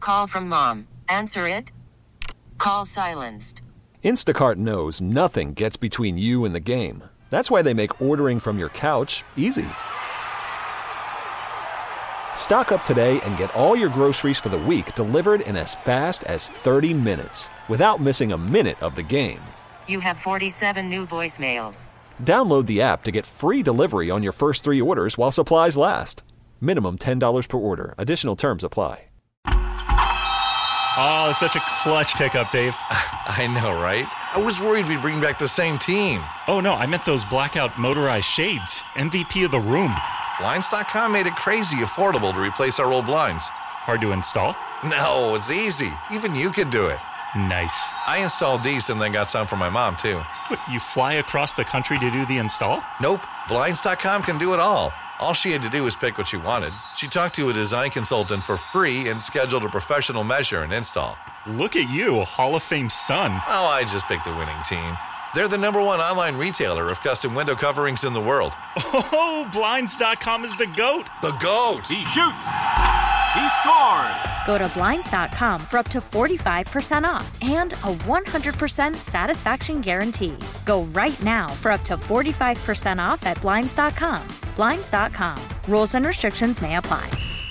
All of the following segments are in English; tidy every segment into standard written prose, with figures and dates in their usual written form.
call from mom. Answer it. Call silenced. Instacart knows nothing gets between you and the game. That's why they make ordering from your couch easy. Stock up today and get all your groceries for the week delivered in as fast as 30 minutes without missing a minute of the game. You have 47 new voicemails. Download the app to get free delivery on your first 3 orders while supplies last. Minimum $10 per order. Additional terms apply. Oh, such a clutch pickup, Dave. I know, right? I was worried we'd bring back the same team. Oh, no, I meant those blackout motorized shades. MVP of the room. Blinds.com made it crazy affordable to replace our old blinds. Hard to install? No, it's easy. Even you could do it. Nice. I installed these and then got some for my mom, too. What, you fly across the country to do the install? Nope. Blinds.com can do it all. All she had to do was pick what she wanted. She talked to a design consultant for free and scheduled a professional measure and install. Look at you, Hall of Fame son. Oh, I just picked the winning team. They're the #1 online retailer of custom window coverings in the world. Oh, Blinds.com is the GOAT. The GOAT. He shoots. He scores. Go to Blinds.com for up to 45% off and a 100% satisfaction guarantee. Go right now for up to 45% off at Blinds.com. Blinds.com. Rules and restrictions may apply.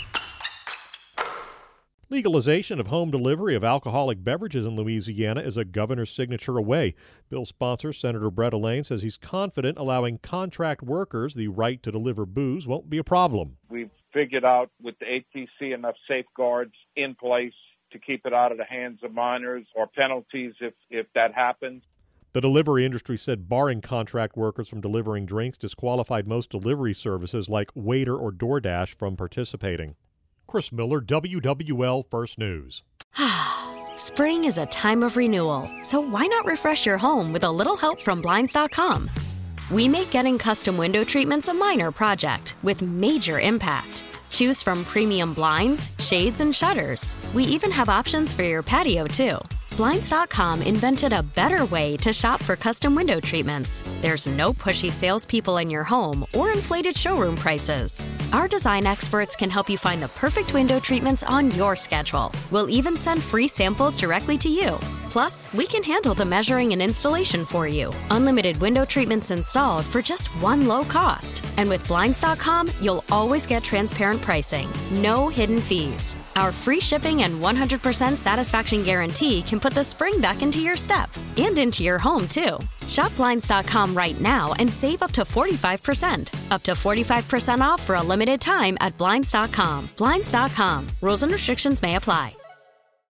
Legalization of home delivery of alcoholic beverages in Louisiana is a governor's signature away. Bill's sponsor, Senator Brett Allain, says he's confident allowing contract workers the right to deliver booze won't be a problem. We've figured out with the ATC enough safeguards in place to keep it out of the hands of minors or penalties if that happens. The delivery industry said barring contract workers from delivering drinks disqualified most delivery services like Waiter or DoorDash from participating. Chris Miller, WWL First News. Spring is a time of renewal, so why not refresh your home with a little help from Blinds.com? We make getting custom window treatments a minor project with major impact. Choose from premium blinds, shades, and shutters. We even have options for your patio, too. Blinds.com invented a better way to shop for custom window treatments. There's no pushy salespeople in your home or inflated showroom prices. Our design experts can help you find the perfect window treatments on your schedule. We'll even send free samples directly to you. Plus, we can handle the measuring and installation for you. Unlimited window treatments installed for just one low cost. And with Blinds.com, you'll always get transparent pricing. No hidden fees. Our free shipping and 100% satisfaction guarantee can put the spring back into your step and into your home, too. Shop Blinds.com right now and save up to 45%. Up to 45% off for a limited time at Blinds.com. Blinds.com. Rules and restrictions may apply.